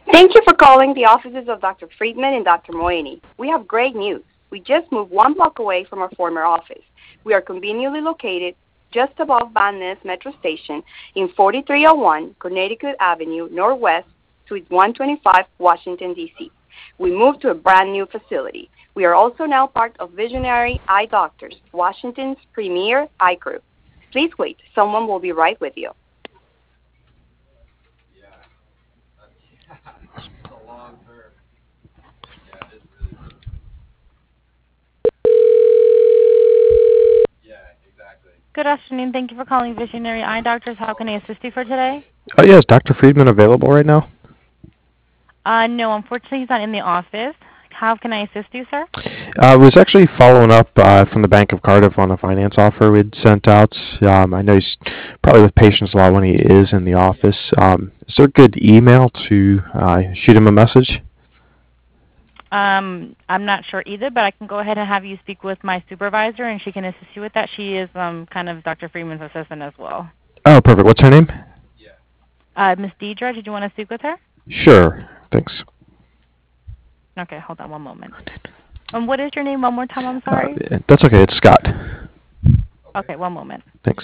Thank you for calling the offices of Dr. Friedman and Dr. Moini. We have great news. We just moved 1 block away from our former office. We are conveniently located just above Van Ness Metro Station in 4301 Connecticut Avenue, Northwest, Suite 125, Washington, D.C. We moved to a brand new facility. We are also now part of Visionary Eye Doctors, Washington's premier eye group. Please wait. Someone will be right with you. Good afternoon. Thank you for calling Visionary Eye Doctors. How can I assist you for today? Oh, yeah, is Dr. Friedman available right now? No, unfortunately, he's not in the office. How can I assist you, sir? I was actually following up from the Bank of Cardiff on a finance offer we'd sent out. I know he's probably with patients a lot when he is in the office. Is there a good email to shoot him a message? I'm not sure either, but I can go ahead and have you speak with my supervisor, and she can assist you with that. She is kind of Dr. Freeman's assistant as well. Oh, perfect. What's her name? Miss Deidre, did you want to speak with her? Sure. Thanks. Okay, hold on one moment. What is your name one more time? I'm sorry. That's okay. It's Scott. Okay, one moment. Thanks.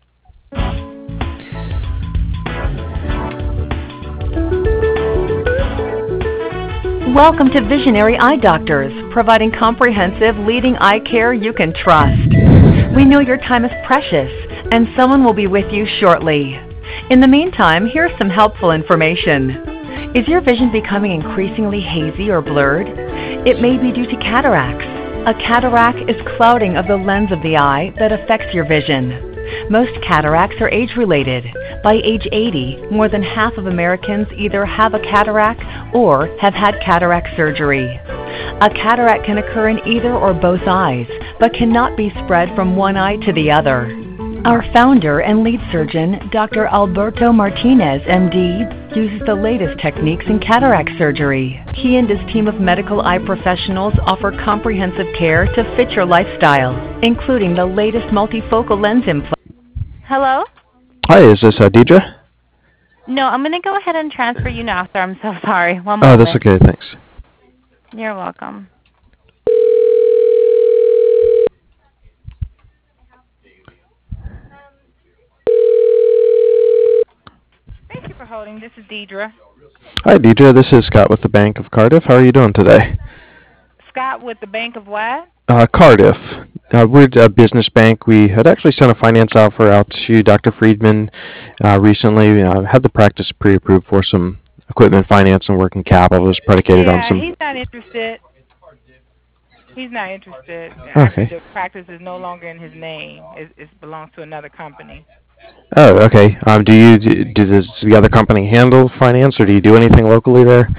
Welcome to Visionary Eye Doctors, providing comprehensive, leading eye care you can trust. We know your time is precious, and someone will be with you shortly. In the meantime, here's some helpful information. Is your vision becoming increasingly hazy or blurred? It may be due to cataracts. A cataract is clouding of the lens of the eye that affects your vision. Most cataracts are age-related. By age 80, more than half of Americans either have a cataract or have had cataract surgery. A cataract can occur in either or both eyes, but cannot be spread from one eye to the other. Our founder and lead surgeon, Dr. Alberto Martinez, MD, uses the latest techniques in cataract surgery. He and his team of medical eye professionals offer comprehensive care to fit your lifestyle, including the latest multifocal lens implant. Hello? Hi, is this Deidre? No, I'm going to go ahead and transfer you now, sir. I'm so sorry. One moment. Oh, that's okay. Thanks. You're welcome. Thank you for holding. This is Deidre. Hi, Deidre. This is Scott with the Bank of Cardiff. How are you doing today? Scott with the Bank of what? Cardiff. We're a business bank. We had actually sent a finance offer out to Dr. Friedman recently. Had the practice pre-approved for some equipment finance and working capital. It was predicated on some... he's not interested. He's not interested. Okay. Actually, the practice is no longer in his name. It belongs to another company. Oh, okay. Does the other company handle finance, or do you do anything locally there?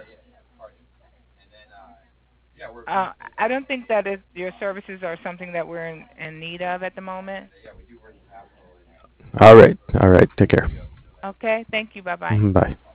I don't think that your services are something that we're in need of at the moment. All right. Take care. Okay. Thank you. Bye-bye. Bye.